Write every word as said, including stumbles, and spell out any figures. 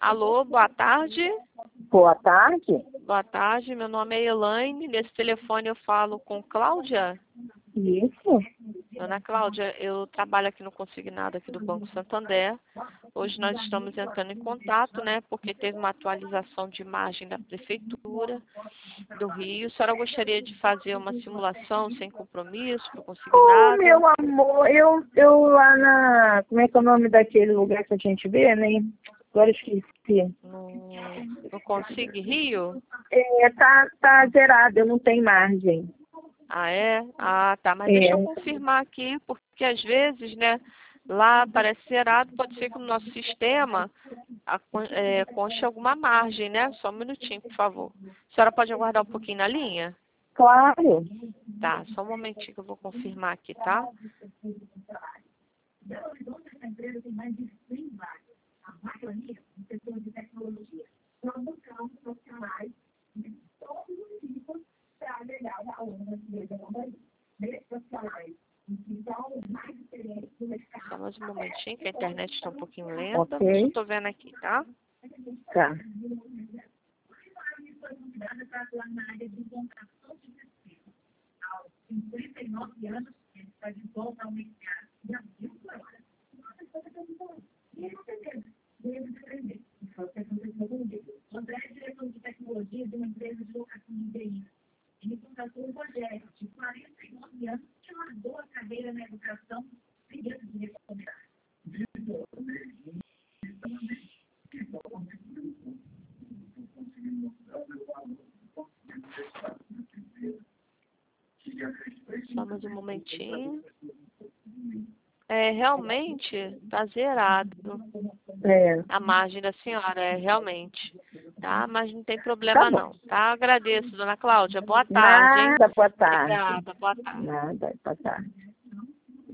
Alô, boa tarde. Boa tarde. Boa tarde, meu nome é Elaine. Nesse telefone eu falo com Cláudia. Isso. Dona Cláudia, eu trabalho aqui no consignado aqui do Banco Santander. Hoje nós estamos entrando em contato, né, porque teve uma atualização de imagem da Prefeitura do Rio. A senhora gostaria de fazer uma simulação sem compromisso para o Oh, consignado? meu amor, eu, eu lá na... Como é que é o nome daquele lugar que a gente vê, né? Agora eu esqueci. No, no Consigne Rio? É, tá, tá zerado, eu não tenho margem. Ah, é? Ah, tá. Mas É. deixa eu confirmar aqui, porque às vezes, né, lá aparece zerado, pode ser que no nosso sistema a, é, conste alguma margem, né? Só um minutinho, por favor. A senhora pode aguardar um pouquinho na linha? Claro. Tá, só um momentinho que eu vou confirmar aqui, tá? Só mais um momentinho, que a internet está um pouquinho lenta, Ok. mas eu tô vendo aqui, tá? Tá. Só mais um momentinho. É, realmente tá zerado É. a margem da senhora, é, realmente. Tá? Mas não tem Tá problema bom. não, tá? Agradeço, dona Cláudia. Boa tarde, hein? Nada, boa tarde. Obrigada, boa tarde. Nada, boa tarde.